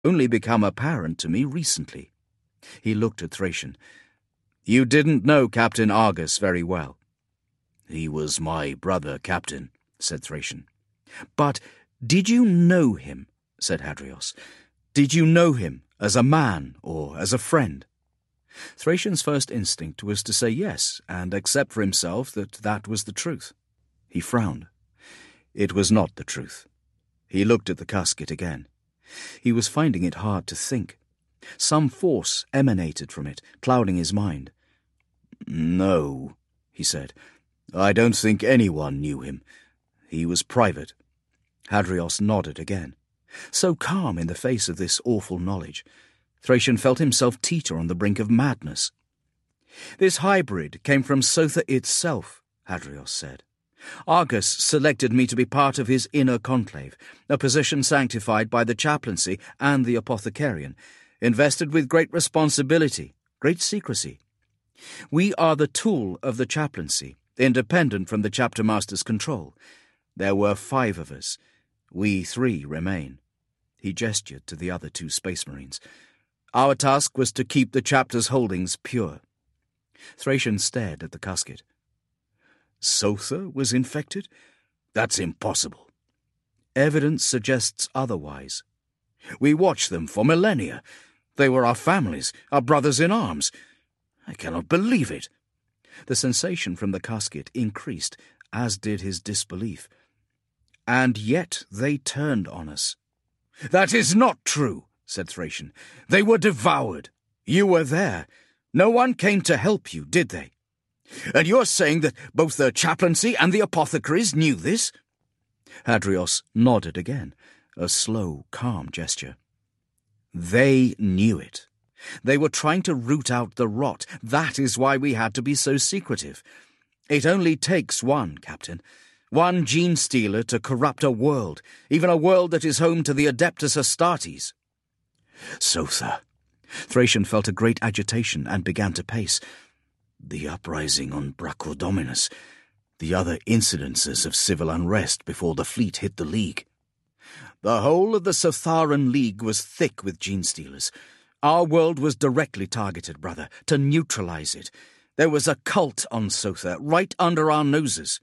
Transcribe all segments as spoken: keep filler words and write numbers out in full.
only become apparent to me recently." He looked at Thracian. "You didn't know Captain Argus very well." "He was my brother, Captain," said Thracian. "But did you know him?" said Hadrios. "Did you know him as a man or as a friend?" Thracian's first instinct was to say yes, and accept for himself that that was the truth. He frowned. It was not the truth. He looked at the casket again. He was finding it hard to think. Some force emanated from it, clouding his mind. "No," he said. "I don't think anyone knew him. He was private." Hadrios nodded again. So calm in the face of this awful knowledge. Thracian felt himself teeter on the brink of madness. "This hybrid came from Sotha itself," Hadrios said. "Argus selected me to be part of his inner conclave, a position sanctified by the chaplaincy and the apothecarian, invested with great responsibility, great secrecy. We are the tool of the chaplaincy, independent from the chapter master's control. There were five of us. We three remain." He gestured to the other two space marines. "Our task was to keep the chapter's holdings pure." Thracian stared at the casket. "Sotha was infected? That's impossible." "Evidence suggests otherwise. We watched them for millennia. They were our families, our brothers in arms. I cannot believe it." The sensation from the casket increased, as did his disbelief. "And yet they turned on us." "That is not true," said Thracian. "They were devoured. You were there. No one came to help you, did they? And you're saying that both the chaplaincy and the apothecaries knew this?" Hadrios nodded again, a slow, calm gesture. "They knew it. They were trying to root out the rot. That is why we had to be so secretive. It only takes one, Captain. One gene-stealer to corrupt a world, even a world that is home to the Adeptus Astartes." "Sotha." Thracian felt a great agitation and began to pace. "The uprising on Brachiodominus, the other incidences of civil unrest before the fleet hit the League." "The whole of the Sotharan League was thick with gene-stealers. Our world was directly targeted, brother, to neutralize it. There was a cult on Sotha, right under our noses."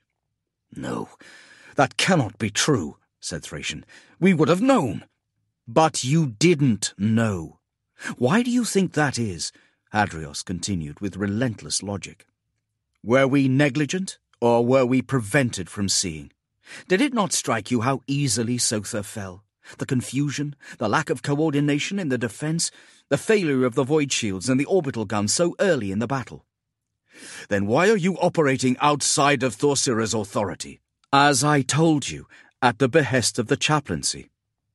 "No, that cannot be true," said Thracian. "We would have known." "But you didn't know. Why do you think that is?" Hadrios continued with relentless logic. "Were we negligent, or were we prevented from seeing? Did it not strike you how easily Sotha fell? The confusion, the lack of coordination in the defense, the failure of the void shields and the orbital guns so early in the battle. Then why are you operating outside of Thorsira's authority?" "As I told you, at the behest of the chaplaincy."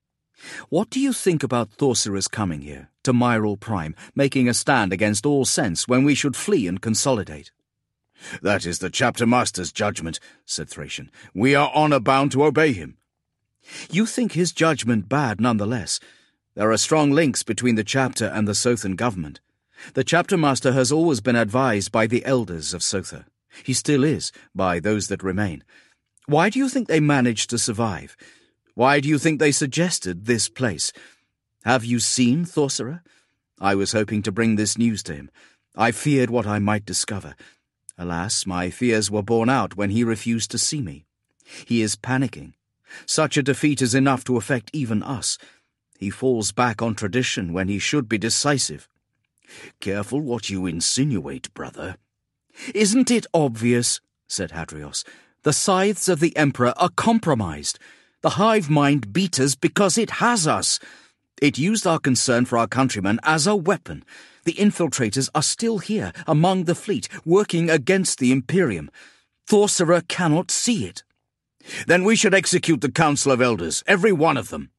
"What do you think about Thorsira's coming here, to Myral Prime, making a stand against all sense when we should flee and consolidate?" "That is the chapter master's judgment," said Thracian. "We are honour bound to obey him." "You think his judgment bad nonetheless. There are strong links between the chapter and the Sothan government. The chapter master has always been advised by the elders of Sotha. He still is, by those that remain. Why do you think they managed to survive? Why do you think they suggested this place? Have you seen Thorsira? I was hoping to bring this news to him. I feared what I might discover. Alas, my fears were borne out when he refused to see me. He is panicking. Such a defeat is enough to affect even us. He falls back on tradition when he should be decisive." "Careful what you insinuate, brother." "Isn't it obvious?" said Hadrios. "The scythes of the Emperor are compromised. The hive mind beat us because it has us. It used our concern for our countrymen as a weapon. The infiltrators are still here, among the fleet, working against the Imperium. Thorsira cannot see it." "Then we should execute the Council of Elders, every one of them."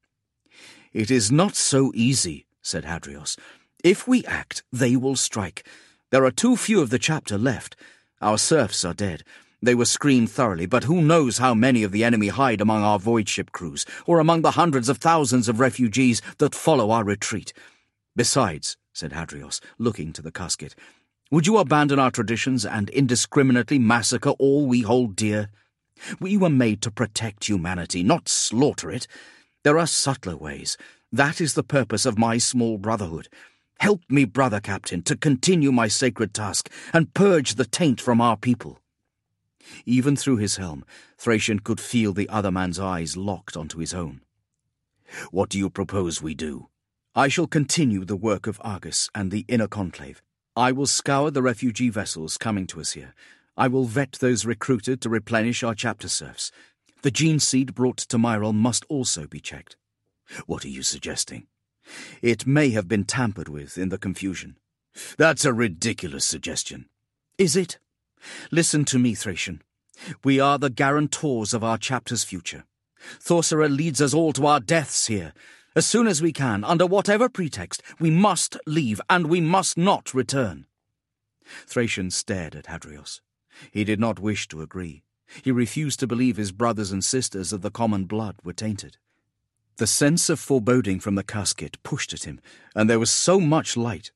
"It is not so easy," said Hadrios. "If we act, they will strike. There are too few of the chapter left. Our serfs are dead. They were screened thoroughly, but who knows how many of the enemy hide among our void ship crews, or among the hundreds of thousands of refugees that follow our retreat. Besides," said Hadrios, looking to the casket, "would you abandon our traditions and indiscriminately massacre all we hold dear? We were made to protect humanity, not slaughter it. There are subtler ways. That is the purpose of my small brotherhood. Help me, brother captain, to continue my sacred task and purge the taint from our people." Even through his helm, Thracian could feel the other man's eyes locked onto his own. "What do you propose we do?" "I shall continue the work of Argus and the inner conclave. I will scour the refugee vessels coming to us here. I will vet those recruited to replenish our chapter serfs. The gene seed brought to Myrel must also be checked." "What are you suggesting?" "It may have been tampered with in the confusion." "That's a ridiculous suggestion." "Is it? Listen to me, Thracian. We are the guarantors of our chapter's future. Thorsera leads us all to our deaths here. As soon as we can, under whatever pretext, we must leave, and we must not return." Thracian stared at Hadrios. He did not wish to agree. He refused to believe his brothers and sisters of the common blood were tainted. The sense of foreboding from the casket pushed at him, and there was so much light.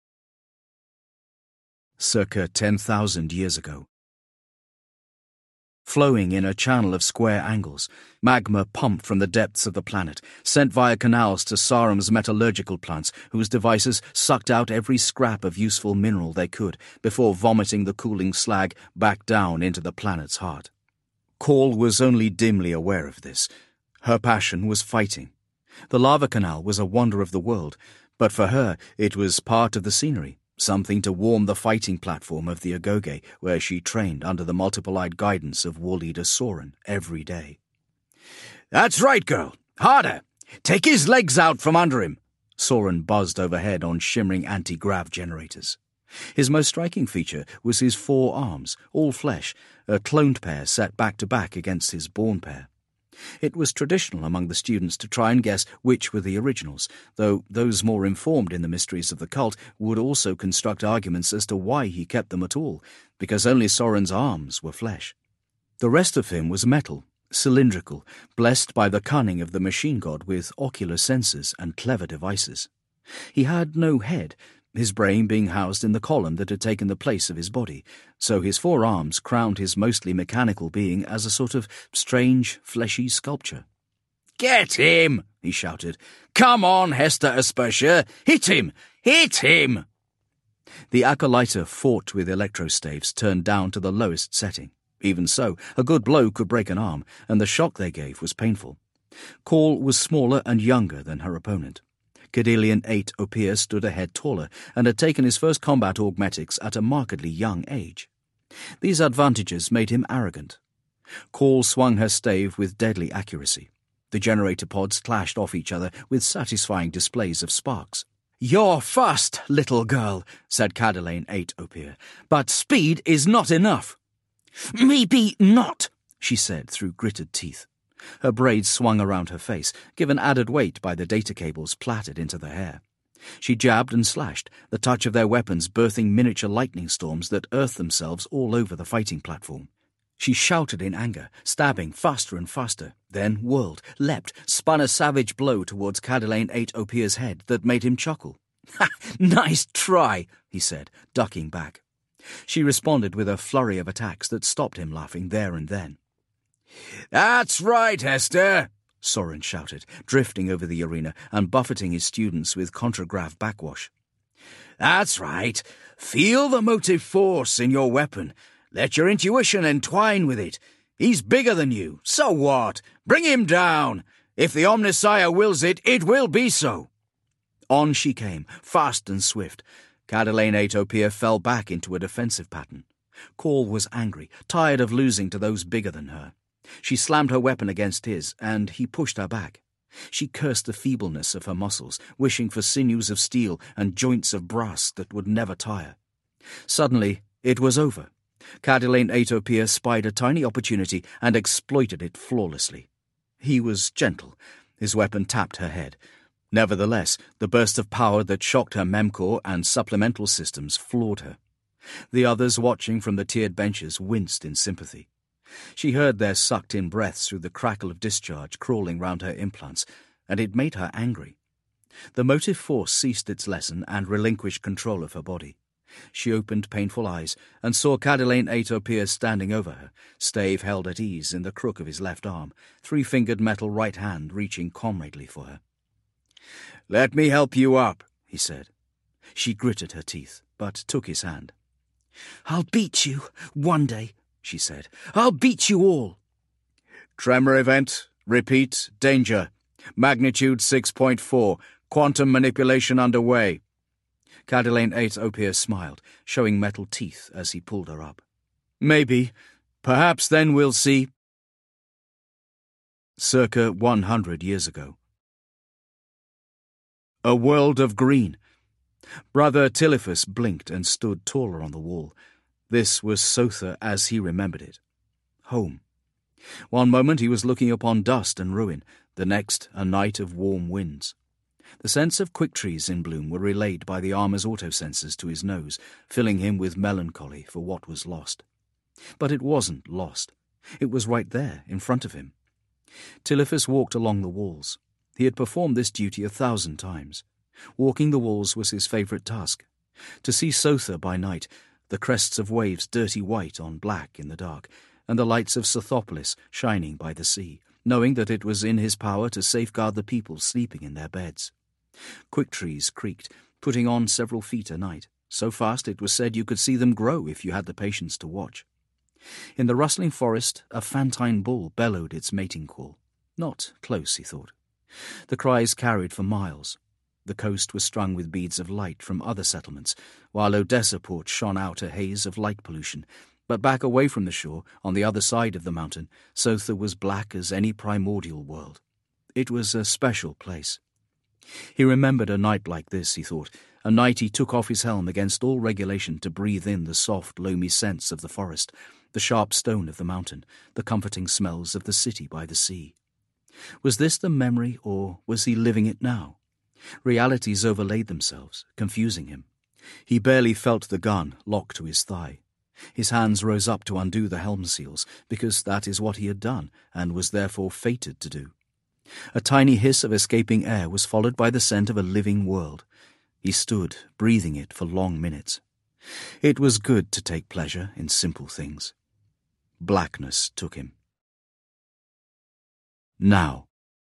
Circa ten thousand years ago. Flowing in a channel of square angles, magma pumped from the depths of the planet, sent via canals to Sarum's metallurgical plants, whose devices sucked out every scrap of useful mineral they could before vomiting the cooling slag back down into the planet's heart. Call was only dimly aware of this. Her passion was fighting. The lava canal was a wonder of the world, but for her it was part of the scenery. Something to warm the fighting platform of the Agoge, where she trained under the multiple-eyed guidance of war leader Soren every day. "That's right, girl. Harder. Take his legs out from under him." Soren buzzed overhead on shimmering anti-grav generators. His most striking feature was his four arms, all flesh, a cloned pair set back-to-back against his born pair. It was traditional among the students to try and guess which were the originals, though those more informed in the mysteries of the cult would also construct arguments as to why he kept them at all, because only Soren's arms were flesh. The rest of him was metal, cylindrical, blessed by the cunning of the machine god with ocular sensors and clever devices. He had no head, his brain being housed in the column that had taken the place of his body, so his four arms crowned his mostly mechanical being as a sort of strange, fleshy sculpture. "Get him!" he shouted. "Come on, Hester Aspertia! Hit him! Hit him!" The acolyta fought with electrostaves turned down to the lowest setting. Even so, a good blow could break an arm, and the shock they gave was painful. Call was smaller and younger than her opponent. Cadelian eight Opier stood a head taller and had taken his first combat augmetics at a markedly young age. These advantages made him arrogant. Call swung her stave with deadly accuracy. The generator pods clashed off each other with satisfying displays of sparks. "You're fast, little girl," said Cadelaine eight Opier, "but speed is not enough." "Maybe not," she said through gritted teeth. Her braids swung around her face, given added weight by the data cables plaited into the hair. She jabbed and slashed, the touch of their weapons birthing miniature lightning storms that earthed themselves all over the fighting platform. She shouted in anger, stabbing faster and faster, then whirled, leapt, spun a savage blow towards Cadelaine eight Opier's head that made him chuckle. "Ha! Nice try," he said, ducking back. She responded with a flurry of attacks that stopped him laughing there and then. "That's right, Hester," Soren shouted, drifting over the arena and buffeting his students with contragrav backwash. "That's right. Feel the motive force in your weapon. Let your intuition entwine with it. He's bigger than you. So what? Bring him down. If the Omnissiah wills it, it will be so." On she came, fast and swift. Cadelaine eight Opier fell back into a defensive pattern. Call was angry, tired of losing to those bigger than her. She slammed her weapon against his, and he pushed her back. She cursed the feebleness of her muscles, wishing for sinews of steel and joints of brass that would never tire. Suddenly, it was over. Cadelaine eight Opier spied a tiny opportunity and exploited it flawlessly. He was gentle. His weapon tapped her head. Nevertheless, the burst of power that shocked her memcore and supplemental systems floored her. The others watching from the tiered benches winced in sympathy. She heard their sucked-in breaths through the crackle of discharge crawling round her implants, and it made her angry. The motive force ceased its lesson and relinquished control of her body. She opened painful eyes and saw Cadelaine eight Opier standing over her, stave held at ease in the crook of his left arm, three-fingered metal right hand reaching comradely for her. "Let me help you up," he said. She gritted her teeth, but took his hand. "I'll beat you, one day," she said. "I'll beat you all." "Tremor event. Repeat. Danger. Magnitude six point four. Quantum manipulation underway." Cadelaine Eight Opier smiled, showing metal teeth as he pulled her up. "Maybe. Perhaps then we'll see." Circa one hundred years ago. A world of green. Brother Tiliphus blinked and stood taller on the wall. This was Sotha as he remembered it. Home. One moment he was looking upon dust and ruin, the next a night of warm winds. The scents of quick trees in bloom were relayed by the armor's autosensors to his nose, filling him with melancholy for what was lost. But it wasn't lost. It was right there, in front of him. Tiliphus walked along the walls. He had performed this duty a thousand times. Walking the walls was his favourite task. To see Sotha by night, the crests of waves dirty white on black in the dark, and the lights of Sothopolis shining by the sea, knowing that it was in his power to safeguard the people sleeping in their beds. Quick trees creaked, putting on several feet a night, so fast it was said you could see them grow if you had the patience to watch. In the rustling forest, a fantine bull bellowed its mating call. Not close, he thought. The cries carried for miles. The coast was strung with beads of light from other settlements, while Odessa port shone out a haze of light pollution. But back away from the shore, on the other side of the mountain, Sotha was black as any primordial world. It was a special place. He remembered a night like this, he thought, a night he took off his helm against all regulation to breathe in the soft, loamy scents of the forest, the sharp stone of the mountain, the comforting smells of the city by the sea. Was this the memory, or was he living it now? Realities overlaid themselves, confusing him. He barely felt the gun locked to his thigh. His hands rose up to undo the helm seals, because that is what he had done, and was therefore fated to do. A tiny hiss of escaping air was followed by the scent of a living world. He stood, breathing it for long minutes. It was good to take pleasure in simple things. Blackness took him. Now.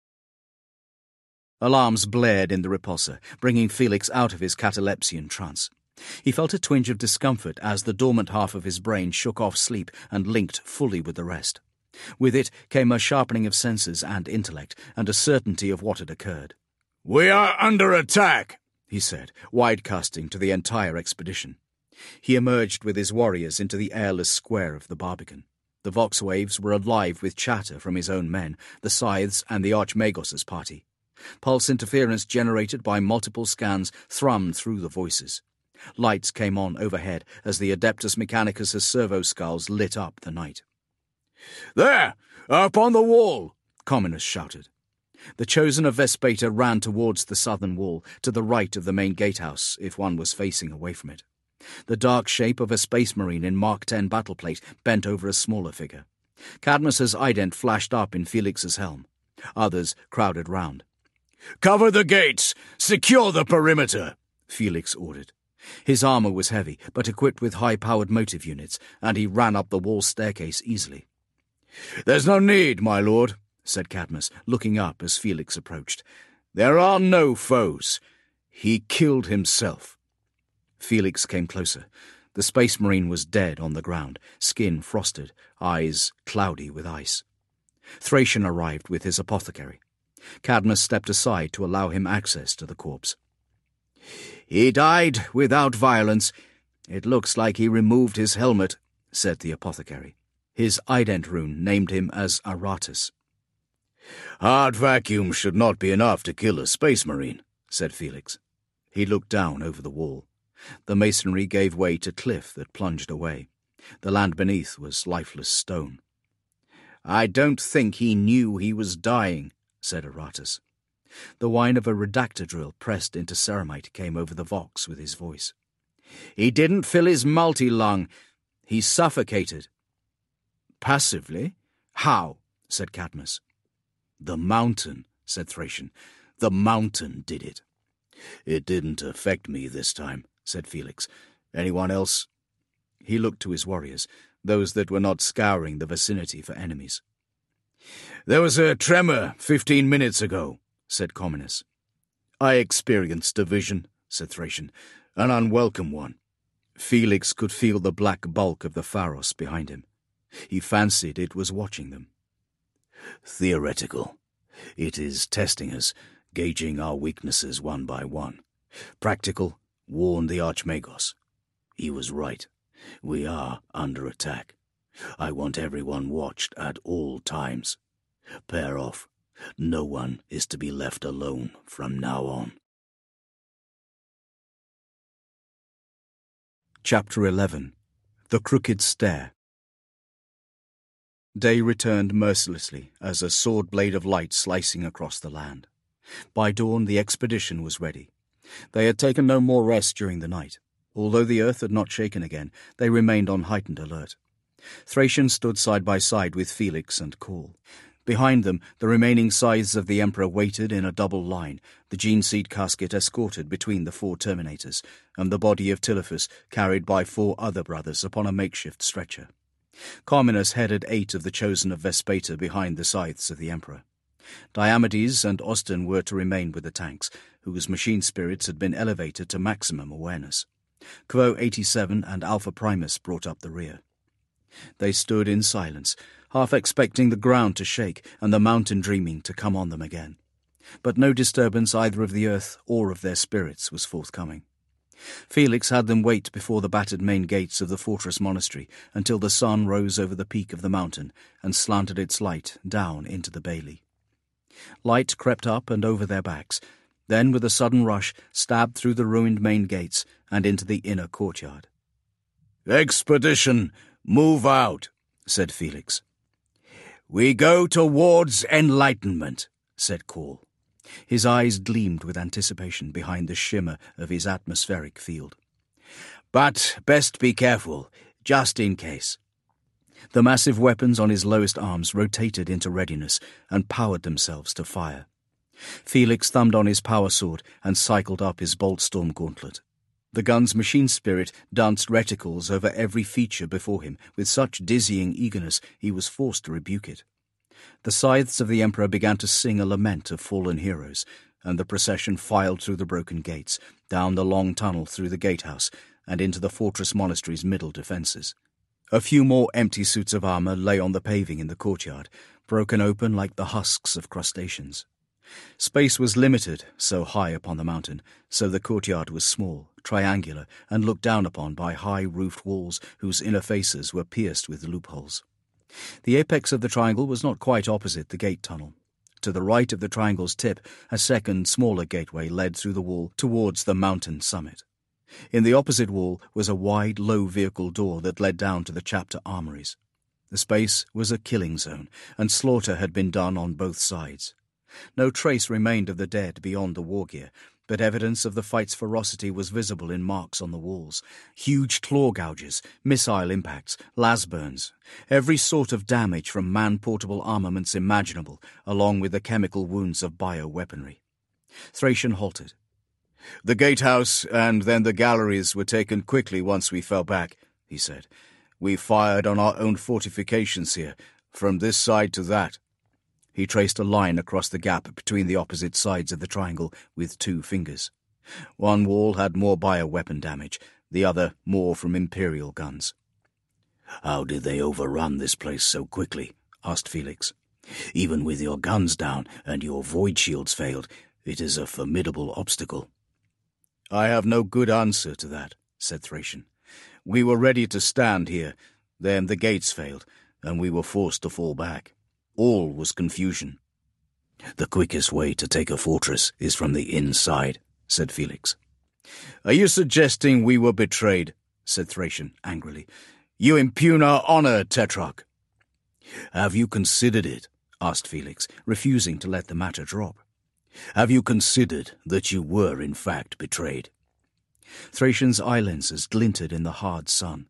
Alarms blared in the repulsor, bringing Felix out of his catalepsian trance. He felt a twinge of discomfort as the dormant half of his brain shook off sleep and linked fully with the rest. With it came a sharpening of senses and intellect, and a certainty of what had occurred. "We are under attack," he said, wide-casting to the entire expedition. He emerged with his warriors into the airless square of the Barbican. The vox waves were alive with chatter from his own men, the Scythes and the Archmagos's party. Pulse interference generated by multiple scans thrummed through the voices. Lights came on overhead as the Adeptus Mechanicus's servo skulls lit up the night. "There! Up on the wall!" Comminus shouted. The chosen of Vespeta ran towards the southern wall, to the right of the main gatehouse, if one was facing away from it. The dark shape of a space marine in Mark ten battleplate bent over a smaller figure. Cadmus's ident flashed up in Felix's helm. Others crowded round. "Cover the gates! Secure the perimeter!" Felix ordered. His armour was heavy, but equipped with high-powered motive units, and he ran up the wall staircase easily. "There's no need, my lord," said Cadmus, looking up as Felix approached. "There are no foes. He killed himself." Felix came closer. The space marine was dead on the ground, skin frosted, eyes cloudy with ice. Thracian arrived with his apothecary. Cadmus stepped aside to allow him access to the corpse. "He died without violence. It looks like he removed his helmet," said the apothecary. His ident rune named him as Aratus. "Hard vacuum should not be enough to kill a space marine," said Felix. He looked down over the wall. The masonry gave way to cliff that plunged away. The land beneath was lifeless stone. "I don't think he knew he was dying," said Aratus. The whine of a redactor drill pressed into ceramite came over the vox with his voice. "He didn't fill his multi-lung. He suffocated." "Passively? How?" said Cadmus. "The mountain," said Thracian. "The mountain did it." "It didn't affect me this time," said Felix. "Anyone else?" He looked to his warriors, those that were not scouring the vicinity for enemies. "There was a tremor fifteen minutes ago," said Comminus. I experienced a vision, said Thracian, an unwelcome one. Felix could feel the black bulk of the Pharos behind him. He fancied it was watching them. Theoretical. It is testing us, gauging our weaknesses one by one. Practical. Warn the Archmagos. He was right. We are under attack. I want everyone watched at all times. Pair off. No one is to be left alone from now on. Chapter eleven. The Crooked Stair. Day returned mercilessly as a sword blade of light slicing across the land. By dawn the expedition was ready. They had taken no more rest during the night. Although the earth had not shaken again, they remained on heightened alert. Thracian stood side by side with Felix and Call. Behind them, the remaining scythes of the Emperor waited in a double line, the gene-seed casket escorted between the four Terminators, and the body of Telephus carried by four other brothers upon a makeshift stretcher. Carminus headed eight of the chosen of Vespeta behind the scythes of the Emperor. Diomedes and Austin were to remain with the tanks, whose machine spirits had been elevated to maximum awareness. Quo eighty-seven and Alpha Primus brought up the rear. They stood in silence, half expecting the ground to shake and the mountain dreaming to come on them again. But no disturbance either of the earth or of their spirits was forthcoming. Felix had them wait before the battered main gates of the fortress monastery until the sun rose over the peak of the mountain and slanted its light down into the bailey. Light crept up and over their backs, then with a sudden rush stabbed through the ruined main gates and into the inner courtyard. "Expedition, move out," said Felix. "We go towards enlightenment," said Call. His eyes gleamed with anticipation behind the shimmer of his atmospheric field. "But best be careful, just in case." The massive weapons on his lowest arms rotated into readiness and powered themselves to fire. Felix thumbed on his power sword and cycled up his Boltstorm gauntlet. The gun's machine spirit danced reticles over every feature before him with such dizzying eagerness he was forced to rebuke it. The scythes of the Emperor began to sing a lament of fallen heroes, and the procession filed through the broken gates, down the long tunnel through the gatehouse, and into the fortress monastery's middle defences. A few more empty suits of armour lay on the paving in the courtyard, broken open like the husks of crustaceans. Space was limited, so high upon the mountain, so the courtyard was small, triangular, and looked down upon by high-roofed walls whose inner faces were pierced with loopholes. The apex of the triangle was not quite opposite the gate tunnel. To the right of the triangle's tip, a second, smaller gateway led through the wall towards the mountain summit. In the opposite wall was a wide, low vehicle door that led down to the chapter armories. The space was a killing zone, and slaughter had been done on both sides. No trace remained of the dead beyond the war gear, but evidence of the fight's ferocity was visible in marks on the walls. Huge claw gouges, missile impacts, las burns, every sort of damage from man-portable armaments imaginable, along with the chemical wounds of bioweaponry. Thracian halted. "The gatehouse and then the galleries were taken quickly once we fell back," he said. "We fired on our own fortifications here, from this side to that." He traced a line across the gap between the opposite sides of the triangle with two fingers. One wall had more bioweapon damage, the other more from Imperial guns. "How did they overrun this place so quickly?" asked Felix. "Even with your guns down and your void shields failed, it is a formidable obstacle." "I have no good answer to that," said Thracian. "We were ready to stand here, then the gates failed, and we were forced to fall back. All was confusion." "The quickest way to take a fortress is from the inside," said Felix. "Are you suggesting we were betrayed?" said Thracian angrily. "You impugn our honour, Tetrarch." "Have you considered it?" asked Felix, refusing to let the matter drop. "Have you considered that you were in fact betrayed?" Thracian's eye lenses glinted in the hard sun.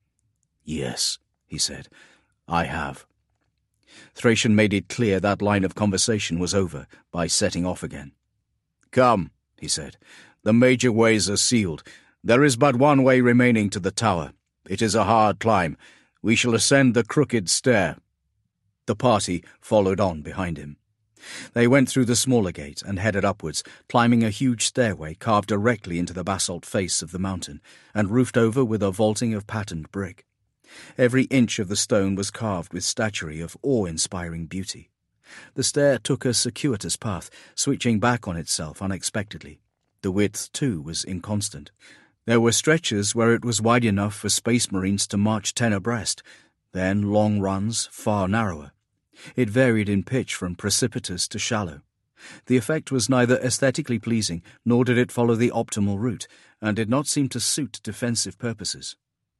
"Yes," he said, "I have." Thracian made it clear that line of conversation was over by setting off again. "Come," he said, "the major ways are sealed. There is but one way remaining to the tower. It is a hard climb. We shall ascend the crooked stair." The party followed on behind him. They went through the smaller gate and headed upwards, climbing a huge stairway carved directly into the basalt face of the mountain and roofed over with a vaulting of patterned brick. Every inch of the stone was carved with statuary of awe-inspiring beauty. The stair took a circuitous path, switching back on itself unexpectedly. The width, too, was inconstant. There were stretches where it was wide enough for Space Marines to march ten abreast, then long runs far narrower. It varied in pitch from precipitous to shallow. The effect was neither aesthetically pleasing nor did it follow the optimal route, and did not seem to suit defensive purposes.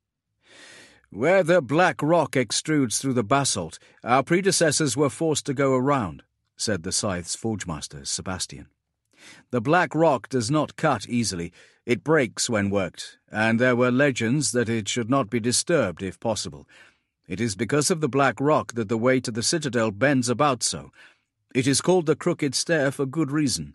"Where the black rock extrudes through the basalt, our predecessors were forced to go around," said the Scythe's forgemaster, Sebastian. "The black rock does not cut easily. It breaks when worked, and there were legends that it should not be disturbed if possible. It is because of the black rock that the way to the citadel bends about so. It is called the Crooked Stair for good reason."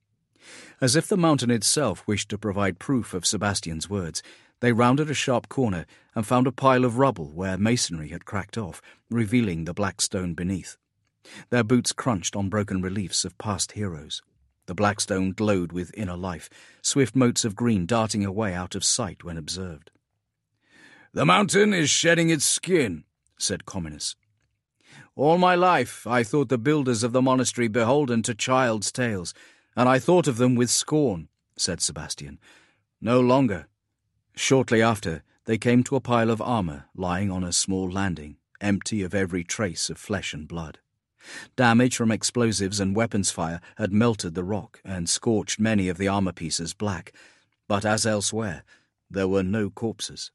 As if the mountain itself wished to provide proof of Sebastian's words, they rounded a sharp corner and found a pile of rubble where masonry had cracked off, revealing the black stone beneath. Their boots crunched on broken reliefs of past heroes. The black stone glowed with inner life, swift motes of green darting away out of sight when observed. "The mountain is shedding its skin," said Cominius. "All my life I thought the builders of the monastery beholden to child's tales, and I thought of them with scorn," said Sebastian. "No longer." Shortly after, they came to a pile of armour lying on a small landing, empty of every trace of flesh and blood. Damage from explosives and weapons fire had melted the rock and scorched many of the armour pieces black, but as elsewhere, there were no corpses.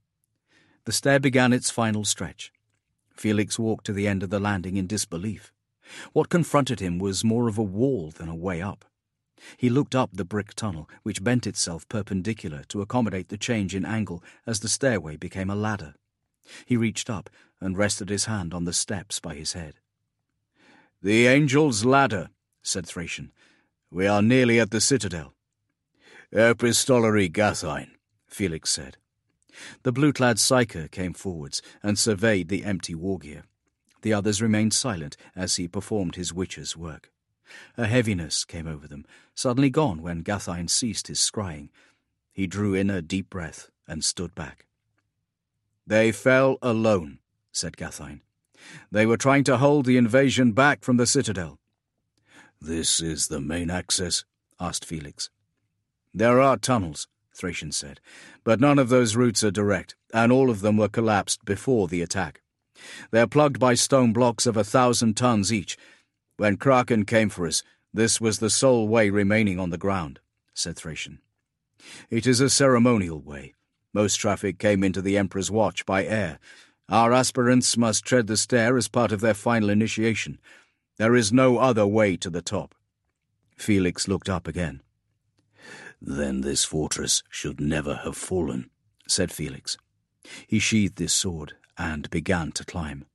The stair began its final stretch. Felix walked to the end of the landing in disbelief. What confronted him was more of a wall than a way up. He looked up the brick tunnel, which bent itself perpendicular to accommodate the change in angle as the stairway became a ladder. He reached up and rested his hand on the steps by his head. "The Angel's Ladder," said Thracian. "We are nearly at the citadel." "Epistolary Gathine," Felix said. The blue-clad psyker came forwards and surveyed the empty war-gear. The others remained silent as he performed his witcher's work. A heaviness came over them, suddenly gone when Gathine ceased his scrying. He drew in a deep breath and stood back. "They fell alone," said Gathine. "They were trying to hold the invasion back from the citadel." "This is the main access?" asked Felix. "There are tunnels," Thracian said, "but none of those routes are direct, and all of them were collapsed before the attack. They're plugged by stone blocks of a thousand tons each. When Kraken came for us, this was the sole way remaining on the ground," said Thracian. "It is a ceremonial way. Most traffic came into the Emperor's Watch by air. Our aspirants must tread the stair as part of their final initiation. There is no other way to the top." Felix looked up again. "Then this fortress should never have fallen," said Felix. He sheathed his sword and began to climb.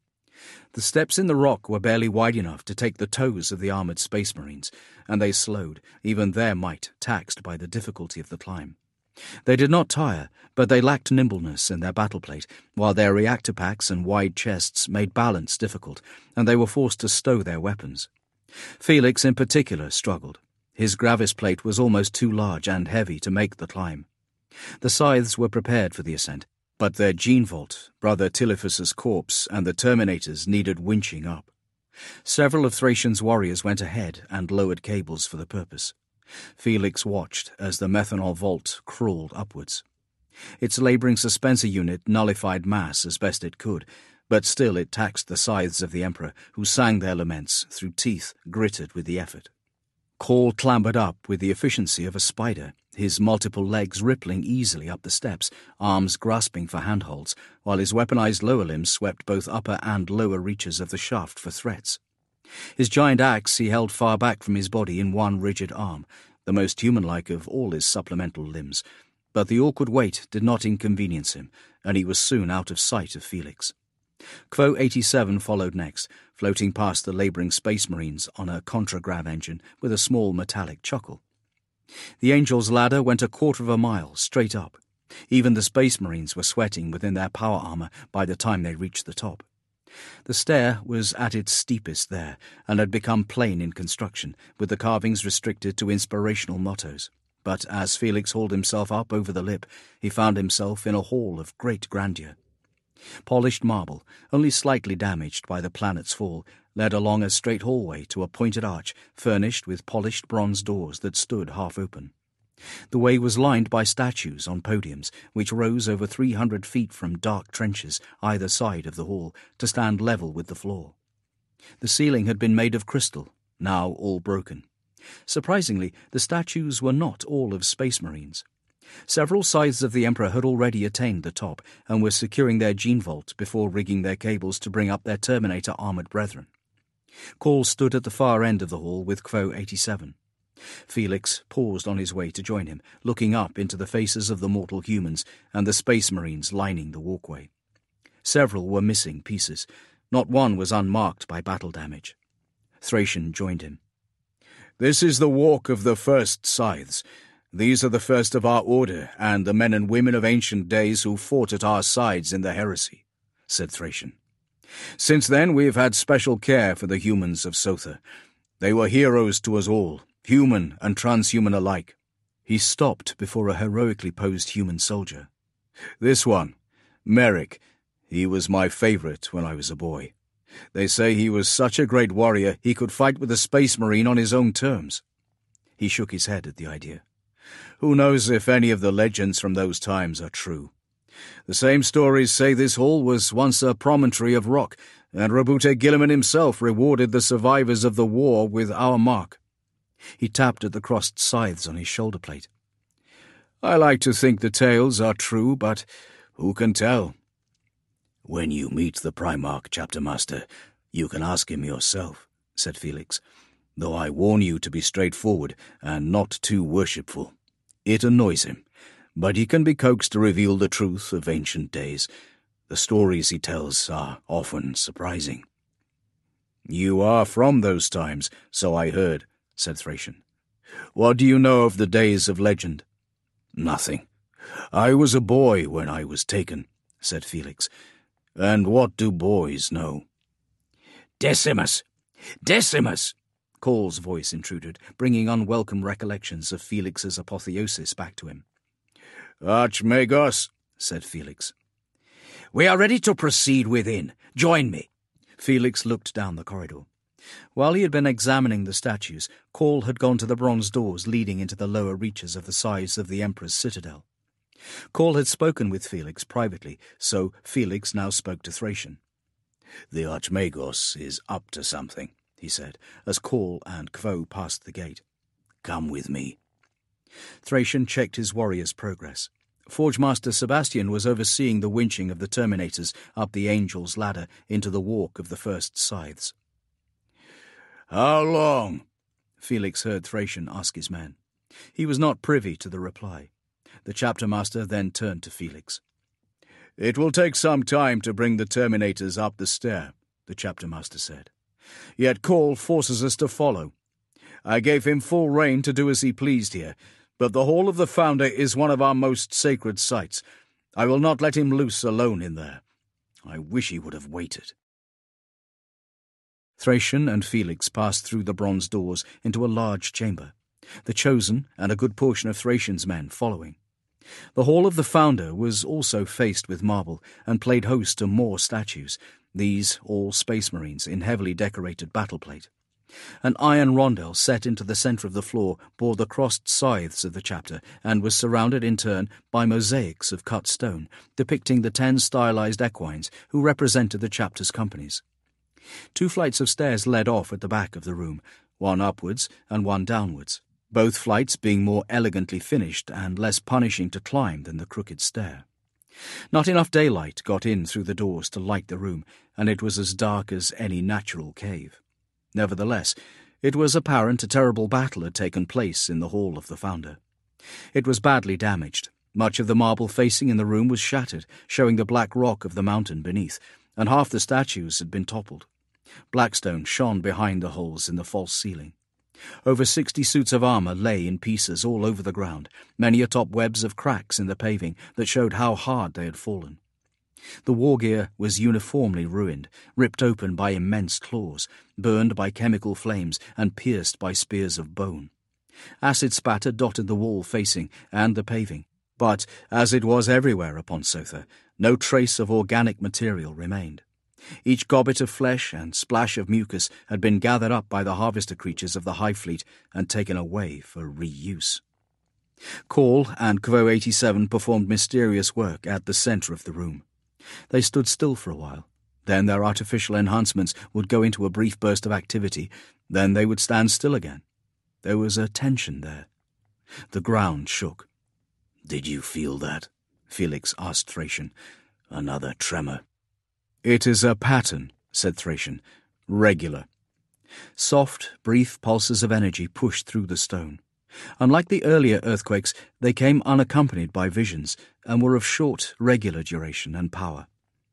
The steps in the rock were barely wide enough to take the toes of the armoured Space Marines, and they slowed, even their might taxed by the difficulty of the climb. They did not tire, but they lacked nimbleness in their battle plate, while their reactor packs and wide chests made balance difficult, and they were forced to stow their weapons. Felix in particular struggled. His gravis plate was almost too large and heavy to make the climb. The Scythes were prepared for the ascent, but their gene vault, Brother Telephus's corpse, and the Terminators needed winching up. Several of Thracian's warriors went ahead and lowered cables for the purpose. Felix watched as the methanol vault crawled upwards. Its labouring suspensor unit nullified mass as best it could, but still it taxed the scythes of the Emperor, who sang their laments through teeth gritted with the effort. Call clambered up with the efficiency of a spider, his multiple legs rippling easily up the steps, arms grasping for handholds, while his weaponized lower limbs swept both upper and lower reaches of the shaft for threats. His giant axe he held far back from his body in one rigid arm, the most human-like of all his supplemental limbs, but the awkward weight did not inconvenience him, and he was soon out of sight of Felix. Quo eighty-seven followed next, floating past the labouring Space Marines on a contragrav engine with a small metallic chuckle. The Angel's Ladder went a quarter of a mile straight up. Even the Space Marines were sweating within their power armour by the time they reached the top. The stair was at its steepest there, and had become plain in construction, with the carvings restricted to inspirational mottos. But as Felix hauled himself up over the lip, he found himself in a hall of great grandeur. Polished marble, only slightly damaged by the planet's fall, led along a straight hallway to a pointed arch furnished with polished bronze doors that stood half open. The way was lined by statues on podiums, which rose over three hundred feet from dark trenches either side of the hall to stand level with the floor. The ceiling had been made of crystal, now all broken. Surprisingly, the statues were not all of Space Marines. Several scythes of the Emperor had already attained the top and were securing their gene vault before rigging their cables to bring up their Terminator armoured brethren. Call stood at the far end of the hall with Quo eighty-seven. Felix paused on his way to join him, looking up into the faces of the mortal humans and the Space Marines lining the walkway. Several were missing pieces. Not one was unmarked by battle damage. Thracian joined him. "This is the walk of the first scythes. These are the first of our order, and the men and women of ancient days who fought at our sides in the heresy," said Thracian. "Since then we have had special care for the humans of Sotha. They were heroes to us all, human and transhuman alike." He stopped before a heroically posed human soldier. "This one, Merrick, he was my favourite when I was a boy. They say he was such a great warrior he could fight with a Space Marine on his own terms." He shook his head at the idea. "Who knows if any of the legends from those times are true? The same stories say this hall was once a promontory of rock, and Rabute Gilliman himself rewarded the survivors of the war with our mark." He tapped at the crossed scythes on his shoulder plate. "I like to think the tales are true, but who can tell?" "When you meet the Primarch, Chapter Master, you can ask him yourself," said Felix, "though I warn you to be straightforward and not too worshipful. It annoys him, but he can be coaxed to reveal the truth of ancient days. The stories he tells are often surprising." "You are from those times, so I heard," said Thracian. "What do you know of the days of legend?" "Nothing. I was a boy when I was taken," said Felix. "And what do boys know?" "Decimus! Decimus!" Call's voice intruded, bringing unwelcome recollections of Felix's apotheosis back to him. "Archmagos," said Felix. "We are ready to proceed within. Join me." Felix looked down the corridor. While he had been examining the statues, Call had gone to the bronze doors leading into the lower reaches of the sides of the Emperor's citadel. Call had spoken with Felix privately, so Felix now spoke to Thracian. "The Archmagos is up to something," he said, as Call and Quo passed the gate. "Come with me." Thracian checked his warrior's progress. Forgemaster Sebastian was overseeing the winching of the Terminators up the Angel's Ladder into the walk of the first scythes. "How long?" Felix heard Thracian ask his men. He was not privy to the reply. The chapter master then turned to Felix. "It will take some time to bring the Terminators up the stair," the chapter master said. "Yet Call forces us to follow. I gave him full rein to do as he pleased here, but the Hall of the Founder is one of our most sacred sites. I will not let him loose alone in there. I wish he would have waited." Thracian and Felix passed through the bronze doors into a large chamber, the Chosen and a good portion of Thracian's men following. The Hall of the Founder was also faced with marble and played host to more statues, these all Space Marines in heavily decorated battle plate. An iron rondel set into the centre of the floor bore the crossed scythes of the chapter and was surrounded in turn by mosaics of cut stone depicting the ten stylized equines who represented the chapter's companies. Two flights of stairs led off at the back of the room, one upwards and one downwards, both flights being more elegantly finished and less punishing to climb than the crooked stair. Not enough daylight got in through the doors to light the room, and it was as dark as any natural cave. Nevertheless, it was apparent a terrible battle had taken place in the Hall of the Founder. It was badly damaged. Much of the marble facing in the room was shattered, showing the black rock of the mountain beneath, and half the statues had been toppled. Blackstone shone behind the holes in the false ceiling. Over sixty suits of armour lay in pieces all over the ground, many atop webs of cracks in the paving that showed how hard they had fallen. The war gear was uniformly ruined, ripped open by immense claws, burned by chemical flames, and pierced by spears of bone. Acid spatter dotted the wall facing and the paving, but, as it was everywhere upon Sotha, no trace of organic material remained. Each gobbet of flesh and splash of mucus had been gathered up by the harvester creatures of the Hive Fleet and taken away for reuse. Call and Quo eighty-seven performed mysterious work at the centre of the room. They stood still for a while. Then their artificial enhancements would go into a brief burst of activity. Then they would stand still again. There was a tension there. The ground shook. "Did you feel that?" Felix asked Thracian. "Another tremor." "It is a pattern," said Thracian. "Regular." Soft, brief pulses of energy pushed through the stone. Unlike the earlier earthquakes, they came unaccompanied by visions and were of short, regular duration and power.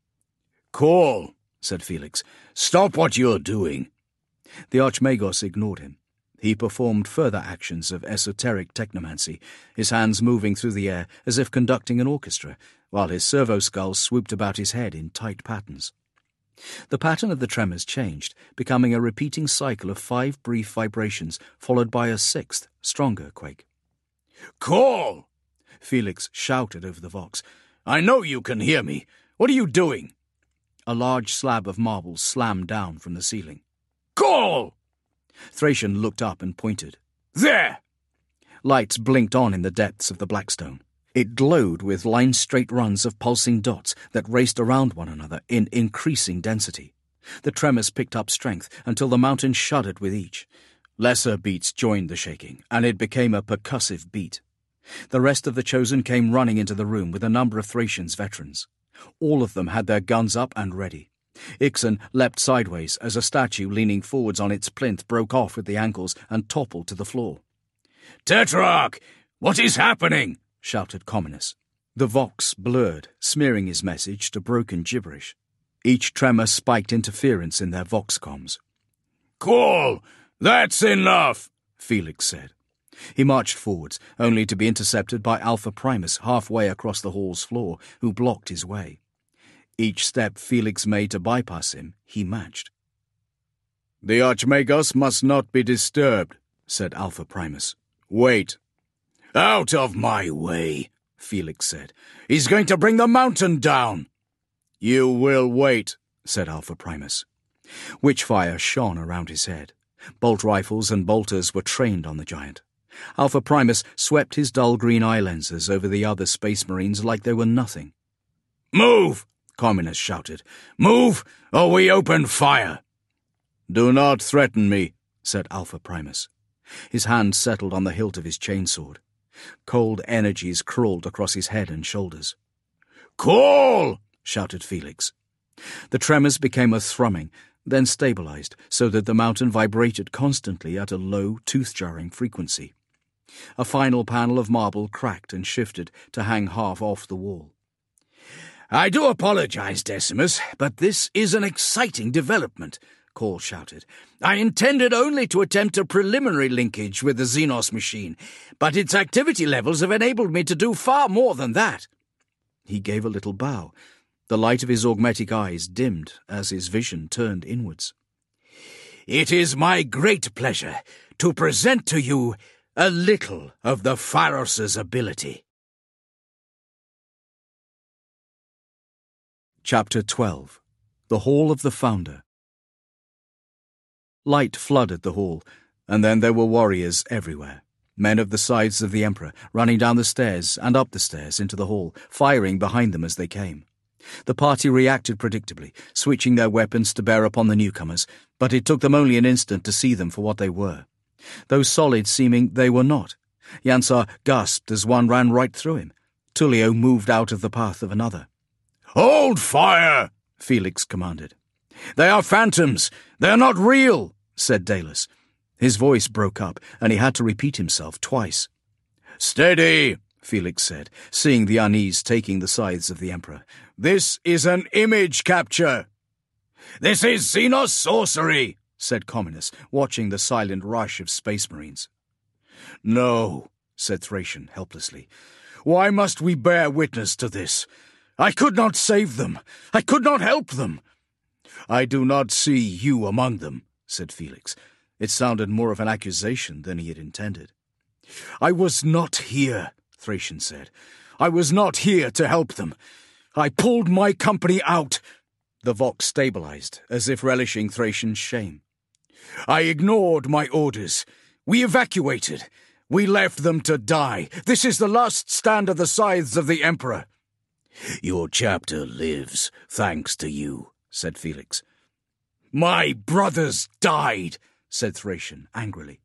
"Call," said Felix. "Stop what you're doing." The Archmagos ignored him. He performed further actions of esoteric technomancy, his hands moving through the air as if conducting an orchestra, while his servo-skulls swooped about his head in tight patterns. The pattern of the tremors changed, becoming a repeating cycle of five brief vibrations, followed by a sixth, stronger quake. "Call!" Felix shouted over the vox. "I know you can hear me. What are you doing?" A large slab of marble slammed down from the ceiling. "Call!" Thracian looked up and pointed. "There!" Lights blinked on in the depths of the blackstone. It glowed with line-straight runs of pulsing dots that raced around one another in increasing density. The tremors picked up strength until the mountain shuddered with each. Lesser beats joined the shaking, and it became a percussive beat. The rest of the Chosen came running into the room with a number of Thracian's veterans. All of them had their guns up and ready. Ixen leapt sideways as a statue leaning forwards on its plinth broke off at the ankles and toppled to the floor. "Tetrarch! What is happening?" shouted Comynus. The vox blurred, smearing his message to broken gibberish. Each tremor spiked interference in their vox comms. "Call! That's enough!" Felix said. He marched forwards, only to be intercepted by Alpha Primus halfway across the hall's floor, who blocked his way. Each step Felix made to bypass him, he matched. "The Archmagos must not be disturbed," said Alpha Primus. "Wait." "Out of my way," Felix said. "He's going to bring the mountain down." "You will wait," said Alpha Primus. Witchfire shone around his head. Bolt rifles and bolters were trained on the giant. Alpha Primus swept his dull green eye lenses over the other space marines like they were nothing. "Move!" Comynus shouted. "Move, or we open fire!" "Do not threaten me," said Alpha Primus. His hand settled on the hilt of his chainsword. Cold energies crawled across his head and shoulders. "Call!" shouted Felix. The tremors became a thrumming, then stabilized so that the mountain vibrated constantly at a low, tooth-jarring frequency. A final panel of marble cracked and shifted to hang half off the wall. "I do apologize, Decimus, but this is an exciting development," Call shouted. "I intended only to attempt a preliminary linkage with the Xenos machine, but its activity levels have enabled me to do far more than that." He gave a little bow. The light of his augmetic eyes dimmed as his vision turned inwards. "It is my great pleasure to present to you a little of the Pharos' ability." Chapter twelve. The Hall of the Founder. Light flooded the hall, and then there were warriors everywhere. Men of the sides of the Emperor, running down the stairs and up the stairs into the hall, firing behind them as they came. The party reacted predictably, switching their weapons to bear upon the newcomers, but it took them only an instant to see them for what they were. Though solid seeming, they were not. Yansar gasped as one ran right through him. Tullio moved out of the path of another. "Hold fire!" Felix commanded. "They are phantoms! They are not real!" said Dalus. His voice broke up, and he had to repeat himself twice. "Steady!" Felix said, seeing the unease taking the scythes of the Emperor. "This is an image capture!" "This is Xenos sorcery!" said Comynus, watching the silent rush of space marines. "No," said Thracian helplessly. "Why must we bear witness to this? I could not save them. I could not help them. I do not see you among them, said Felix. It sounded more of an accusation than he had intended. I was not here, Thracian said. I was not here to help them. I pulled my company out. The Vox stabilized, as if relishing Thracian's shame. I ignored my orders. We evacuated. We left them to die. This is the last stand of the scythes of the Emperor. Your chapter lives, thanks to you, said Felix. My brothers died, said Thracian angrily.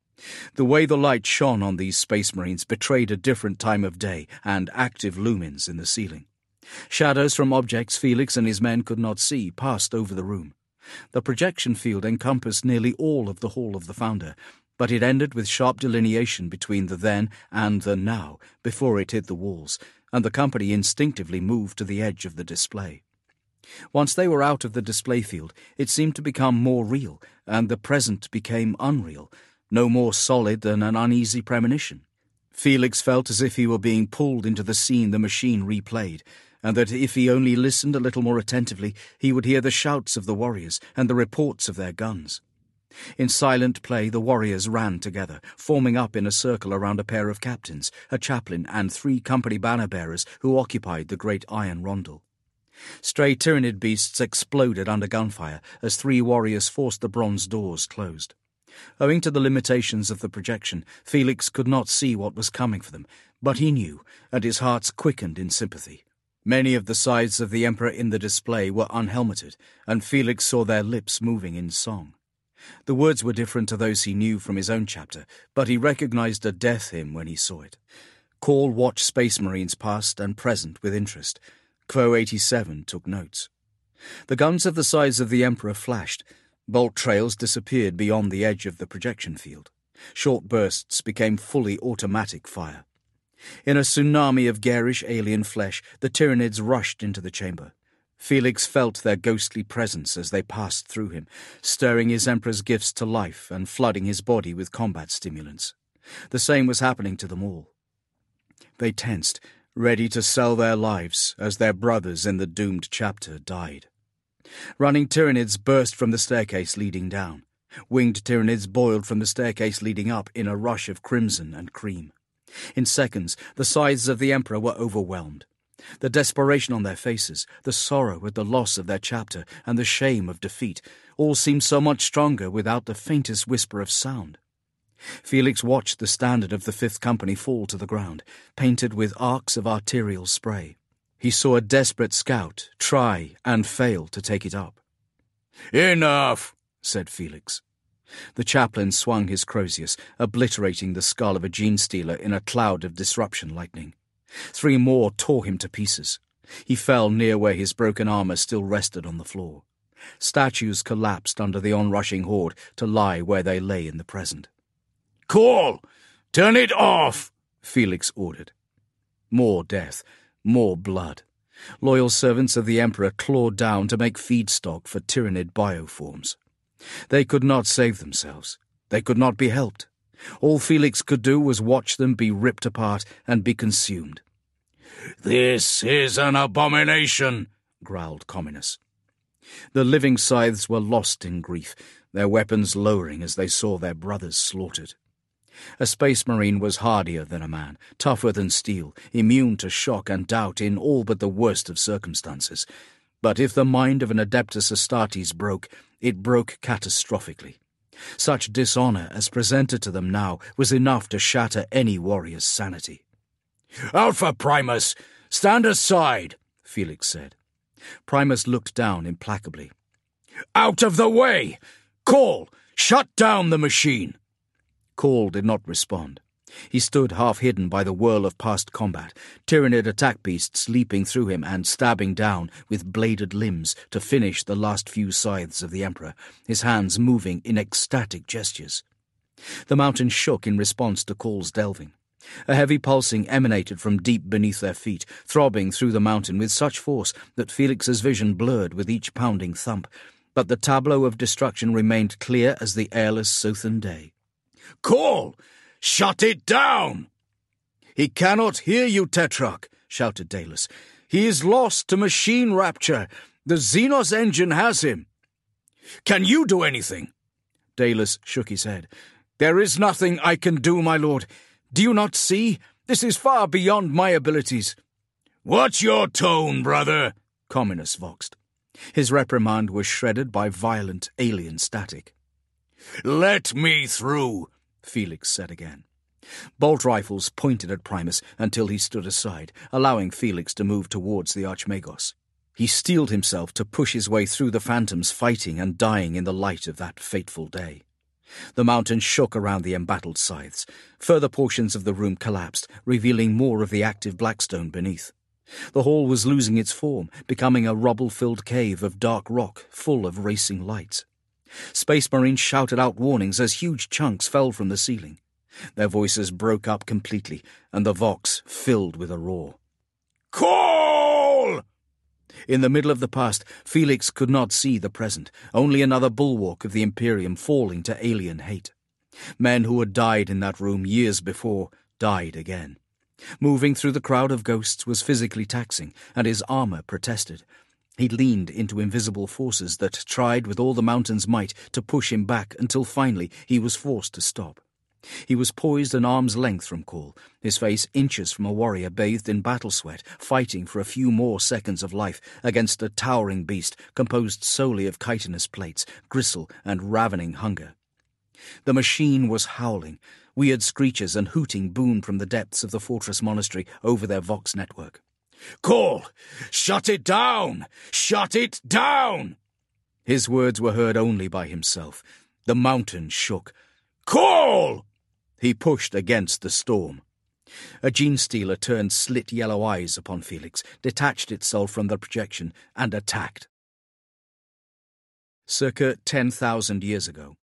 The way the light shone on these space marines betrayed a different time of day and active lumens in the ceiling. Shadows from objects Felix and his men could not see passed over the room. The projection field encompassed nearly all of the Hall of the Founder, but it ended with sharp delineation between the then and the now before it hit the walls, and the company instinctively moved to the edge of the display. Once they were out of the display field, it seemed to become more real, and the present became unreal, no more solid than an uneasy premonition. Felix felt as if he were being pulled into the scene the machine replayed, and that if he only listened a little more attentively, he would hear the shouts of the warriors and the reports of their guns. In silent play, the warriors ran together, forming up in a circle around a pair of captains, a chaplain, and three company banner-bearers who occupied the great iron rondel. Stray Tyranid beasts exploded under gunfire as three warriors forced the bronze doors closed. Owing to the limitations of the projection, Felix could not see what was coming for them, but he knew, and his heart quickened in sympathy. Many of the sides of the Emperor in the display were unhelmeted, and Felix saw their lips moving in song. The words were different to those he knew from his own chapter, but he recognized a death hymn when he saw it. Call watched Space Marines past and present with interest. Quo eighty-seven took notes. The guns of the sides of the Emperor flashed. Bolt trails disappeared beyond the edge of the projection field. Short bursts became fully automatic fire. In a tsunami of garish alien flesh, the Tyranids rushed into the chamber. Felix felt their ghostly presence as they passed through him, stirring his Emperor's gifts to life and flooding his body with combat stimulants. The same was happening to them all. They tensed, ready to sell their lives as their brothers in the doomed chapter died. Running Tyranids burst from the staircase leading down. Winged Tyranids boiled from the staircase leading up in a rush of crimson and cream. In seconds, the sides of the Emperor were overwhelmed. The desperation on their faces, the sorrow at the loss of their chapter, and the shame of defeat, all seemed so much stronger without the faintest whisper of sound. Felix watched the standard of the Fifth Company fall to the ground, painted with arcs of arterial spray. He saw a desperate scout try and fail to take it up. "Enough," said Felix. The chaplain swung his Crozius, obliterating the skull of a gene-stealer in a cloud of disruption lightning. Three more tore him to pieces. He fell near where his broken armor still rested on the floor. Statues collapsed under the onrushing horde to lie where they lay in the present. "Call! Turn it off!" Felix ordered. More death, more blood. Loyal servants of the Emperor clawed down to make feedstock for Tyranid bioforms. They could not save themselves. They could not be helped. All Felix could do was watch them be ripped apart and be consumed. "This is an abomination," growled Comminus. The living scythes were lost in grief, their weapons lowering as they saw their brothers slaughtered. A space marine was hardier than a man, tougher than steel, immune to shock and doubt in all but the worst of circumstances. But if the mind of an Adeptus Astartes broke, it broke catastrophically. Such dishonor as presented to them now was enough to shatter any warrior's sanity. "Alpha Primus, stand aside," Felix said. Primus looked down implacably. "Out of the way! Call! Shut down the machine!" Call did not respond. He stood half-hidden by the whirl of past combat, Tyranid attack beasts leaping through him and stabbing down with bladed limbs to finish the last few scythes of the Emperor, his hands moving in ecstatic gestures. The mountain shook in response to Call's delving. A heavy pulsing emanated from deep beneath their feet, throbbing through the mountain with such force that Felix's vision blurred with each pounding thump, but the tableau of destruction remained clear as the airless southern day. "Call! Shut it down!" "He cannot hear you, Tetrarch," shouted Daelus. He is lost to machine rapture. The Xenos engine has him. Can you do anything? Daedalus shook his head. There is nothing I can do, my lord. Do you not see? This is far beyond my abilities. What's your tone, brother? Communus voxed. His reprimand was shredded by violent alien static. Let me through, Felix said again. Bolt rifles pointed at Primus until he stood aside, allowing Felix to move towards the Archmagos. He steeled himself to push his way through the phantoms fighting and dying in the light of that fateful day. The mountain shook around the embattled scythes. Further portions of the room collapsed, revealing more of the active Blackstone beneath. The hall was losing its form, becoming a rubble-filled cave of dark rock full of racing lights. Space Marines shouted out warnings as huge chunks fell from the ceiling. Their voices broke up completely, and the Vox filled with a roar. Call! In the middle of the past, Felix could not see the present, only another bulwark of the Imperium falling to alien hate. Men who had died in that room years before died again. Moving through the crowd of ghosts was physically taxing, and his armor protested. He leaned into invisible forces that tried with all the mountain's might to push him back until finally he was forced to stop. He was poised an arm's length from Call, his face inches from a warrior bathed in battle sweat, fighting for a few more seconds of life against a towering beast composed solely of chitinous plates, gristle, and ravening hunger. The machine was howling. Weird screeches and hooting boomed from the depths of the fortress monastery over their Vox network. Call! Shut it down! Shut it down! His words were heard only by himself. The mountain shook. Call! He pushed against the storm. A genestealer turned slit yellow eyes upon Felix, detached itself from the projection, and attacked. Circa ten thousand years ago.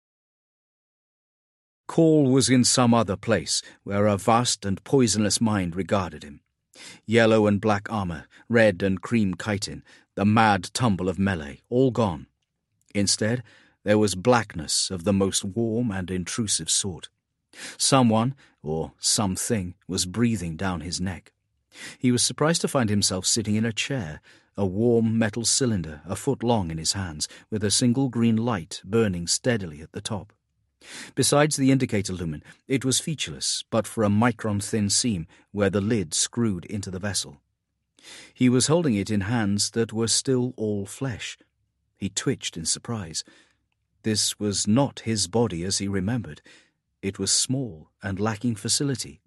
Call was in some other place, where a vast and poisonous mind regarded him. Yellow and black armor, red and cream chitin, the mad tumble of melee, all gone. Instead, there was blackness of the most warm and intrusive sort. Someone, or something, was breathing down his neck. He was surprised to find himself sitting in a chair, a warm metal cylinder a foot long in his hands, with a single green light burning steadily at the top. Besides the indicator lumen, it was featureless, but for a micron-thin seam where the lid screwed into the vessel. He was holding it in hands that were still all flesh. He twitched in surprise. This was not his body as he remembered. It was small and lacking facility.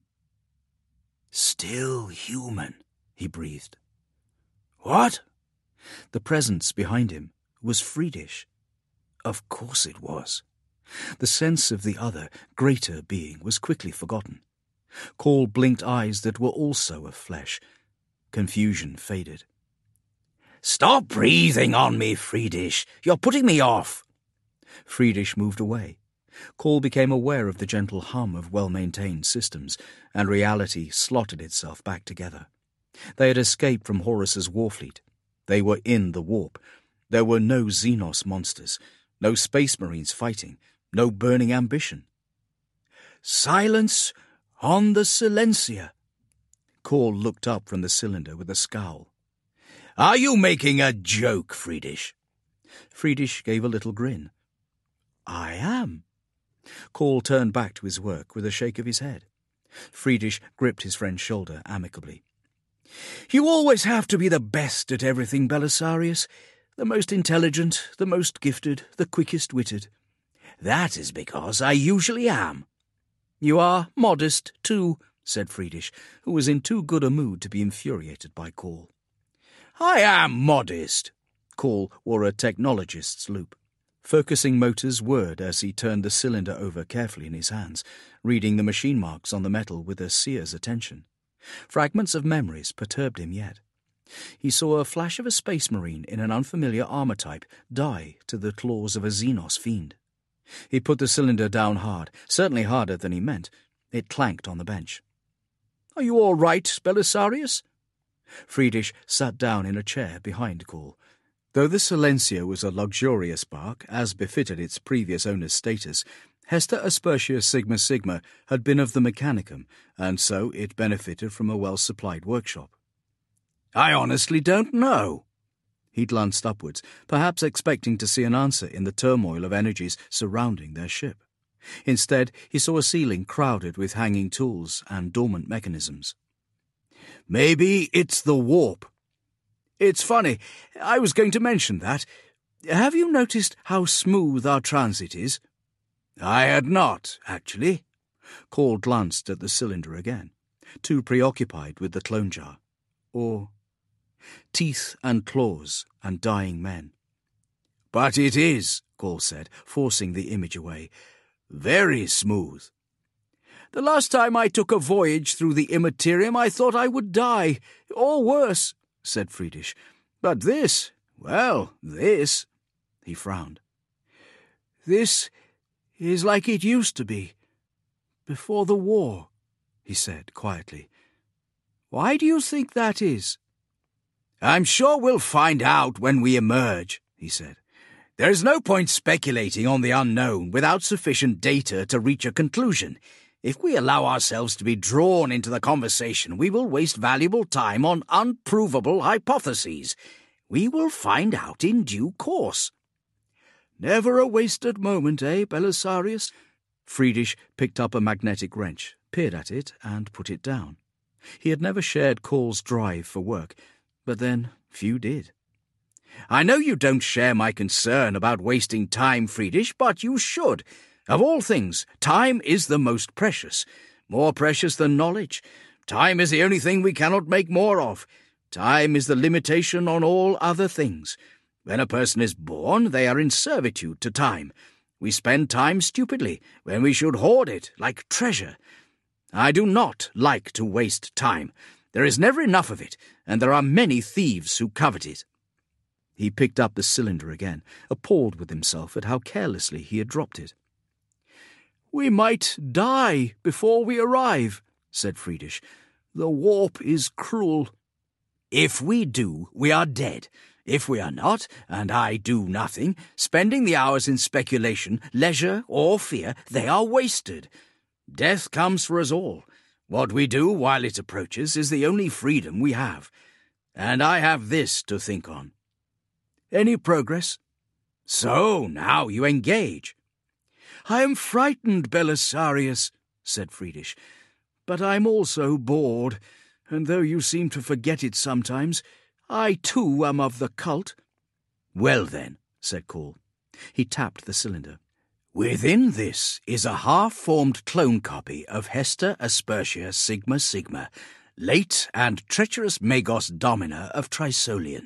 "Still human," he breathed. "What?" The presence behind him was Friedish. Of course it was. The sense of the other, greater being was quickly forgotten. Call blinked eyes that were also of flesh. Confusion faded. "Stop breathing on me, Friedish. You're putting me off." Friedish moved away. Call became aware of the gentle hum of well-maintained systems, and reality slotted itself back together. They had escaped from Horus's warfleet. They were in the warp. There were no Xenos monsters, no space marines fighting, no burning ambition. "Silence on the Silencia." Call looked up from the cylinder with a scowl. "Are you making a joke, Friedish?" Friedish gave a little grin. "I am." Call turned back to his work with a shake of his head. Friedish gripped his friend's shoulder amicably. "You always have to be the best at everything, Belisarius. The most intelligent, the most gifted, the quickest-witted." "That is because I usually am." "You are modest, too," said Friedish, who was in too good a mood to be infuriated by Call. "I am modest." Call wore a technologist's loop. Focusing motors whirred as he turned the cylinder over carefully in his hands, reading the machine marks on the metal with a seer's attention. Fragments of memories perturbed him yet. He saw a flash of a space marine in an unfamiliar armor type die to the claws of a Xenos fiend. He put the cylinder down hard, certainly harder than he meant. It clanked on the bench. "Are you all right, Belisarius?" Friedish sat down in a chair behind Call. Though the Silencia was a luxurious bark, as befitted its previous owner's status, Hester Aspertia Sigma Sigma had been of the Mechanicum, and so it benefited from a well-supplied workshop. I honestly don't know. He glanced upwards, perhaps expecting to see an answer in the turmoil of energies surrounding their ship. Instead, he saw a ceiling crowded with hanging tools and dormant mechanisms. Maybe it's the warp. It's funny, I was going to mention that. Have you noticed how smooth our transit is? I had not, actually. Call glanced at the cylinder again, too preoccupied with the clone jar. Or teeth and claws and dying men. But it is, Call said, forcing the image away. Very smooth. The last time I took a voyage through the Immaterium, I thought I would die, or worse, said Friedrich. But this, well, this, he frowned. This is like it used to be, before the war, he said quietly. Why do you think that is? I'm sure we'll find out when we emerge, he said. There is no point speculating on the unknown without sufficient data to reach a conclusion. If we allow ourselves to be drawn into the conversation, we will waste valuable time on unprovable hypotheses. We will find out in due course. Never a wasted moment, eh, Belisarius? Friedrich picked up a magnetic wrench, peered at it, and put it down. He had never shared Call's drive for work, but then few did. I know you don't share my concern about wasting time, Friedrich, but you should. Of all things, time is the most precious, more precious than knowledge. Time is the only thing we cannot make more of. Time is the limitation on all other things. When a person is born, they are in servitude to time. We spend time stupidly, when we should hoard it, like treasure. I do not like to waste time. There is never enough of it, and there are many thieves who covet it. He picked up the cylinder again, appalled with himself at how carelessly he had dropped it. We might die before we arrive, said Friedrich. The warp is cruel. If we do, we are dead. If we are not, and I do nothing, spending the hours in speculation, leisure, or fear, they are wasted. Death comes for us all. What we do while it approaches is the only freedom we have. And I have this to think on. Any progress? So, now you engage. I am frightened, Belisarius, said Friedrich, but I'm also bored, and though you seem to forget it sometimes, I too am of the cult. Well then, said Call. He tapped the cylinder. Within this is a half-formed clone copy of Hester Aspertia Sigma Sigma, late and treacherous Magos Domina of Trisolian.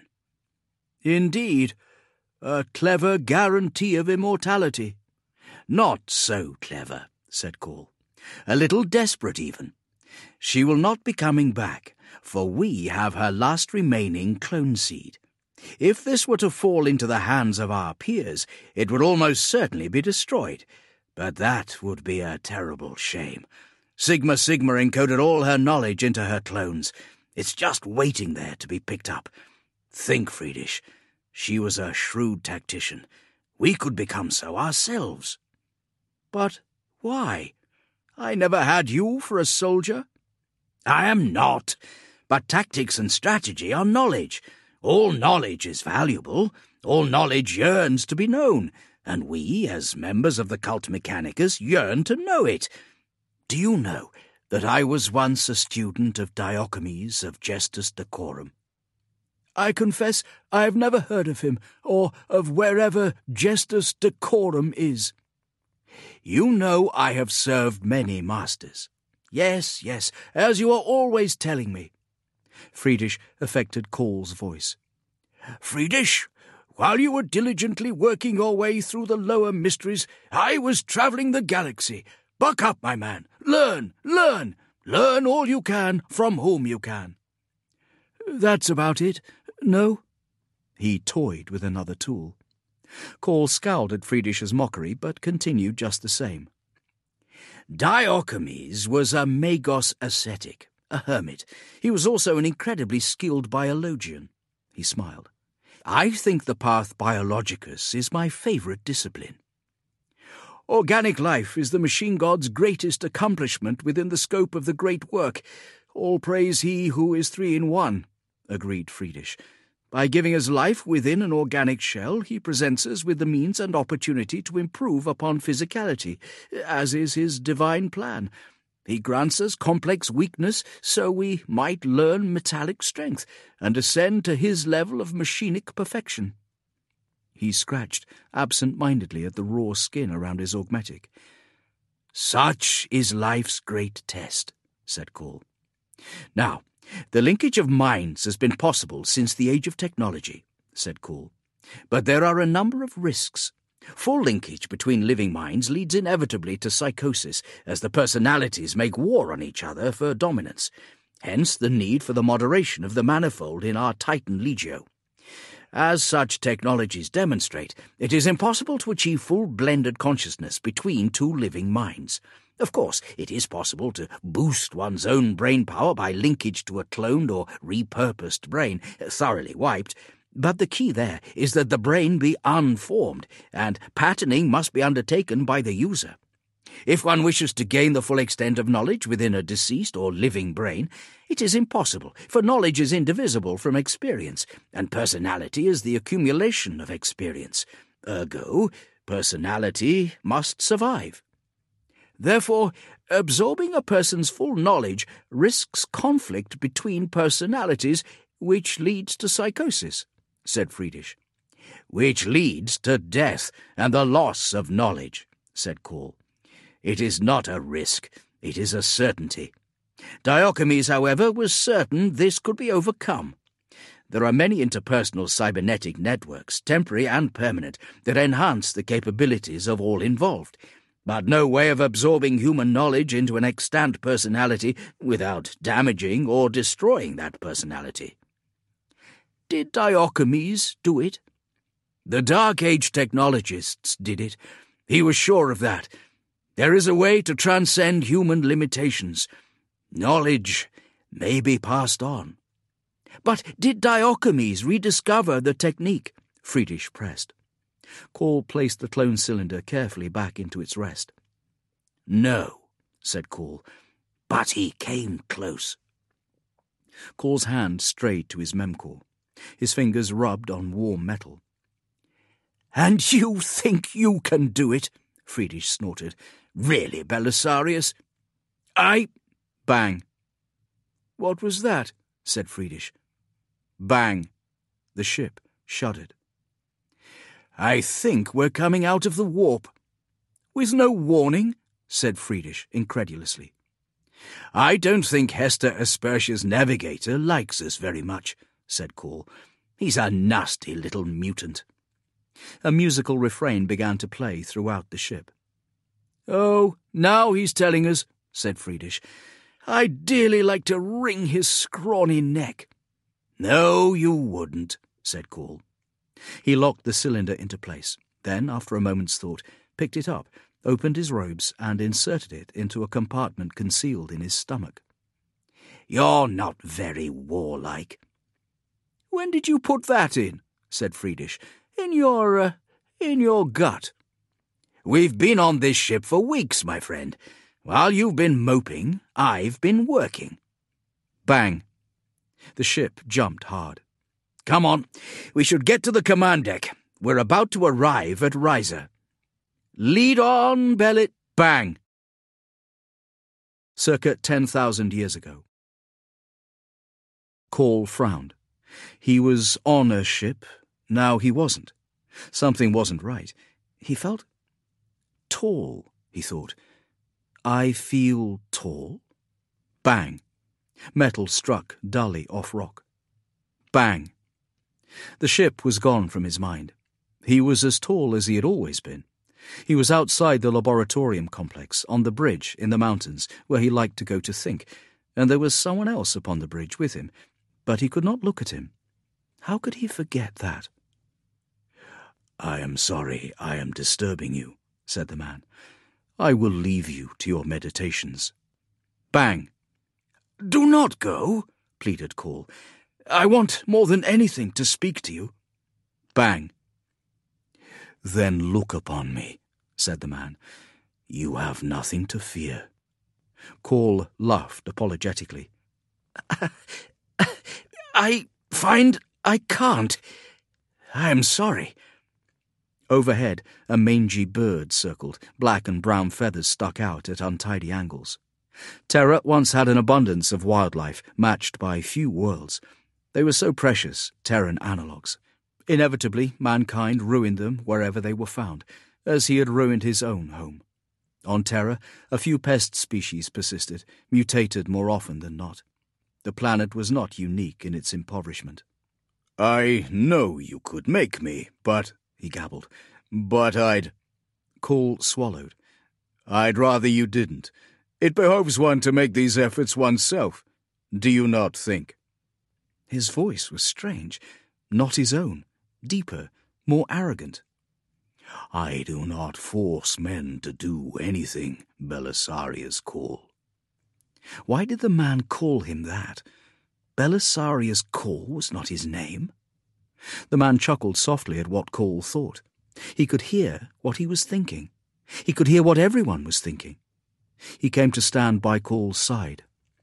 Indeed, a clever guarantee of immortality. Not so clever, said Call. A little desperate even. She will not be coming back, for we have her last remaining clone seed. If this were to fall into the hands of our peers, it would almost certainly be destroyed. But that would be a terrible shame. Sigma Sigma encoded all her knowledge into her clones. It's just waiting there to be picked up. Think, Friedrich. She was a shrewd tactician. We could become so ourselves. But why? I never had you for a soldier. I am not. But tactics and strategy are knowledge. All knowledge is valuable. All knowledge yearns to be known. And we, as members of the Cult Mechanicus, yearn to know it. Do you know that I was once a student of Diochemes of Gestus Decorum? I confess I have never heard of him, or of wherever Gestus Decorum is. You know I have served many masters. Yes, yes, as you are always telling me. Friedrich affected Call's voice. Friedrich, while you were diligently working your way through the lower mysteries, I was travelling the galaxy. Buck up, my man. Learn, learn. Learn all you can from whom you can. That's about it. No? He toyed with another tool. Call scowled at Friedrich's mockery, but continued just the same. Diochemes was a Magos ascetic, a hermit. He was also an incredibly skilled biologian. He smiled. I think the path biologicus is my favourite discipline. Organic life is the machine god's greatest accomplishment within the scope of the great work. All praise he who is three in one. agreed Friedrich. By giving us life within an organic shell, he presents us with the means and opportunity to improve upon physicality, as is his divine plan. He grants us complex weakness so we might learn metallic strength and ascend to his level of machinic perfection. He scratched absent-mindedly at the raw skin around his augmetic. Such is life's great test, said Call. Now, the linkage of minds has been possible since the age of technology, said Call. But there are a number of risks. Full linkage between living minds leads inevitably to psychosis, as the personalities make war on each other for dominance. Hence the need for the moderation of the manifold in our Titan Legio. As such technologies demonstrate, it is impossible to achieve full blended consciousness between two living minds. Of course, it is possible to boost one's own brain power by linkage to a cloned or repurposed brain, thoroughly wiped, but the key there is that the brain be unformed, and patterning must be undertaken by the user. If one wishes to gain the full extent of knowledge within a deceased or living brain, it is impossible, for knowledge is indivisible from experience, and personality is the accumulation of experience. Ergo, personality must survive. Therefore, absorbing a person's full knowledge risks conflict between personalities, which leads to psychosis, said Friedrich. Which leads to death and the loss of knowledge, said Call. It is not a risk, it is a certainty. Diochemes, however, was certain this could be overcome. There are many interpersonal cybernetic networks, temporary and permanent, that enhance the capabilities of all involved, but no way of absorbing human knowledge into an extant personality without damaging or destroying that personality. Did Diochemes do it? The Dark Age technologists did it. He was sure of that. There is a way to transcend human limitations. Knowledge may be passed on. But did Diochemes rediscover the technique? Friedrich pressed. Call placed the clone cylinder carefully back into its rest. No, said Call, but he came close. Call's hand strayed to his memcore. His fingers rubbed on warm metal. And you think you can do it? Friedrich snorted. Really, Belisarius? I... Bang. What was that? Said Friedrich. Bang. The ship shuddered. I think we're coming out of the warp. With no warning, said Friedrich incredulously. I don't think Hester Aspertia's navigator likes us very much, said Call. He's a nasty little mutant. A musical refrain began to play throughout the ship. Oh, now he's telling us, said Friedrich. I'd dearly like to wring his scrawny neck. No, you wouldn't, said Call. He locked the cylinder into place, then, after a moment's thought, picked it up, opened his robes, and inserted it into a compartment concealed in his stomach. You're not very warlike. When did you put that in? Said Friedrich. In your, uh, in your gut. We've been on this ship for weeks, my friend. While you've been moping, I've been working. Bang. The ship jumped hard. Come on, we should get to the command deck. We're about to arrive at Riser. Lead on, Bellet. Bang. Circa ten thousand years ago. Call frowned. He was on a ship. Now he wasn't. Something wasn't right. He felt tall, he thought. I feel tall. Bang. Metal struck dully off rock. Bang. The ship was gone from his mind. He was as tall as he had always been. He was outside the laboratorium complex, on the bridge in the mountains, where he liked to go to think, and there was someone else upon the bridge with him, but he could not look at him. How could he forget that? I am sorry I am disturbing you, said the man. I will leave you to your meditations. Bang. Do not go, pleaded Call. I want more than anything to speak to you. Bang. Then look upon me, said the man. You have nothing to fear. Call laughed apologetically. I... Find I can't. I'm sorry. Overhead, a mangy bird circled, black and brown feathers stuck out at untidy angles. Terra once had an abundance of wildlife, matched by few worlds. They were so precious, Terran analogues. Inevitably, mankind ruined them wherever they were found, as he had ruined his own home. On Terra, a few pest species persisted, mutated more often than not. The planet was not unique in its impoverishment. "I know you could make me, but," he gabbled, "but I'd—" Cole swallowed. "I'd rather you didn't. It behoves one to make these efforts oneself. Do you not think?" His voice was strange, not his own, deeper, more arrogant. "I do not force men to do anything, Belisarius Cawl." Why did the man call him that? Belisarius Cawl was not his name. The man chuckled softly at what Cawl thought. He could hear what he was thinking. He could hear what everyone was thinking. He came to stand by Call's side.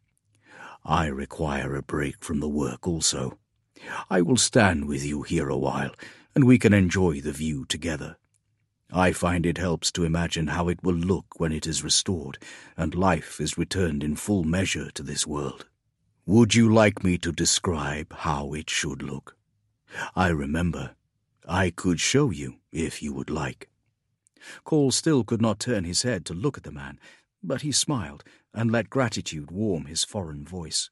"I require a break from the work also. I will stand with you here a while, and we can enjoy the view together. I find it helps to imagine how it will look when it is restored, and life is returned in full measure to this world. Would you like me to describe how it should look? I remember. I could show you, if you would like." Cawl still could not turn his head to look at the man, but he smiled and let gratitude warm his foreign voice.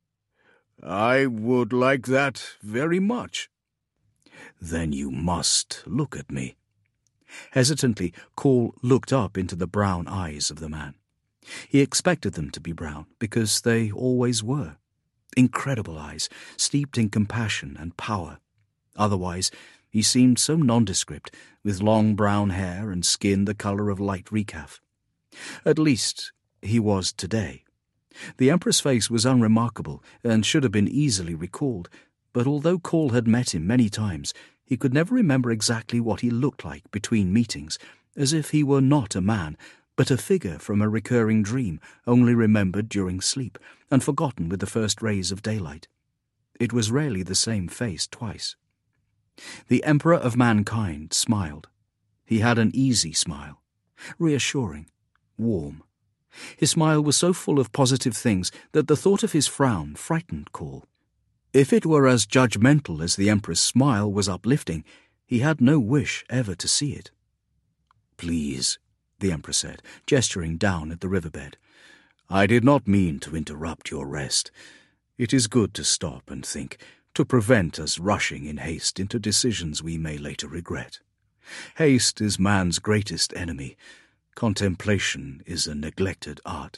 "I would like that very much." "Then you must look at me." Hesitantly, Cawl looked up into the brown eyes of the man. He expected them to be brown, because they always were. Incredible eyes, steeped in compassion and power. Otherwise, he seemed so nondescript, with long brown hair and skin the colour of light recaf. At least, he was today. The Emperor's face was unremarkable, and should have been easily recalled, but although Cawl had met him many times, he could never remember exactly what he looked like between meetings, as if he were not a man, but a figure from a recurring dream, only remembered during sleep, and forgotten with the first rays of daylight. It was rarely the same face twice. The Emperor of Mankind smiled. He had an easy smile, reassuring, warm. His smile was so full of positive things that the thought of his frown frightened Cawl. If it were as judgmental as the Emperor's smile was uplifting, he had no wish ever to see it. "Please," the Emperor said, gesturing down at the riverbed. "I did not mean to interrupt your rest. It is good to stop and think, to prevent us rushing in haste into decisions we may later regret. Haste is man's greatest enemy. Contemplation is a neglected art."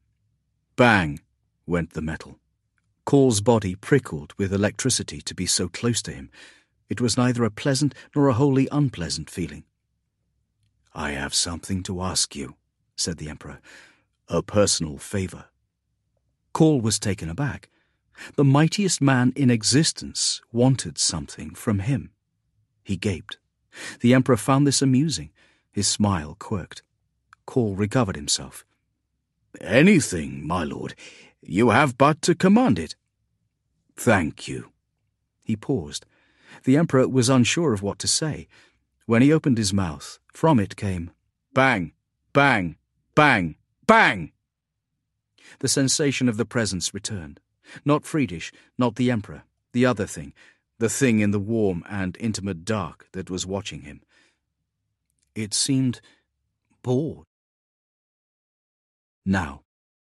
Bang went the metal. Call's body prickled with electricity to be so close to him. It was neither a pleasant nor a wholly unpleasant feeling. "I have something to ask you," said the Emperor. "A personal favour." Cawl was taken aback. The mightiest man in existence wanted something from him. He gaped. The Emperor found this amusing. His smile quirked. Cawl recovered himself. "Anything, my lord. You have but to command it." "Thank you." He paused. The Emperor was unsure of what to say. When he opened his mouth, from it came bang, bang, bang, bang. The sensation of the presence returned. Not Friedrich, not the Emperor, the other thing, the thing in the warm and intimate dark that was watching him. It seemed bored. Now.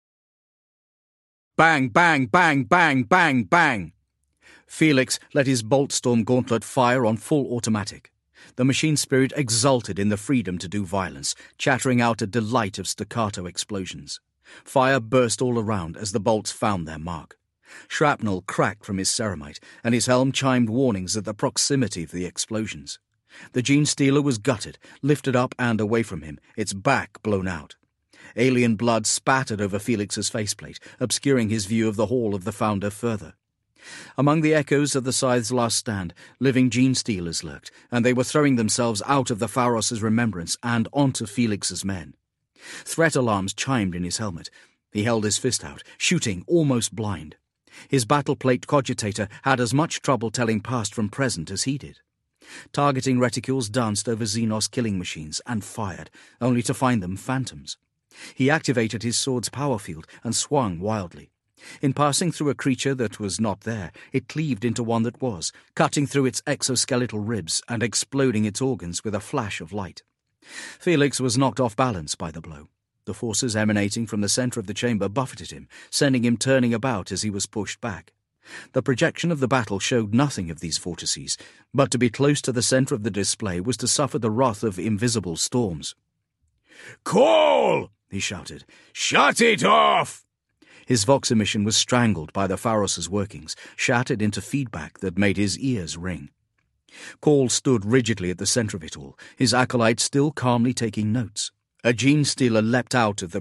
Bang, bang, bang, bang, bang, bang. Felix let his Boltstorm gauntlet fire on full automatic. The machine spirit exulted in the freedom to do violence, chattering out a delight of staccato explosions. Fire burst all around as the bolts found their mark. Shrapnel cracked from his ceramite, and his helm chimed warnings at the proximity of the explosions. The Genestealer was gutted, lifted up and away from him, its back blown out. Alien blood spattered over Felix's faceplate, obscuring his view of the hall of the Founder further. Among the echoes of the Scythe's last stand, living Genestealers lurked, and they were throwing themselves out of the Pharos's remembrance and onto Felix's men. Threat alarms chimed in his helmet. He held his fist out, shooting almost blind. His battleplate cogitator had as much trouble telling past from present as he did. Targeting reticules danced over Xenos killing machines and fired, only to find them phantoms. He activated his sword's power field and swung wildly. In passing through a creature that was not there, it cleaved into one that was, cutting through its exoskeletal ribs and exploding its organs with a flash of light. Felix was knocked off balance by the blow. The forces emanating from the centre of the chamber buffeted him, sending him turning about as he was pushed back. The projection of the battle showed nothing of these vortices, but to be close to the centre of the display was to suffer the wrath of invisible storms. "Call!" he shouted. "Shut it off!" His vox emission was strangled by the Pharos's workings, shattered into feedback that made his ears ring. Call stood rigidly at the centre of it all, his acolyte still calmly taking notes. A gene stealer leapt out of the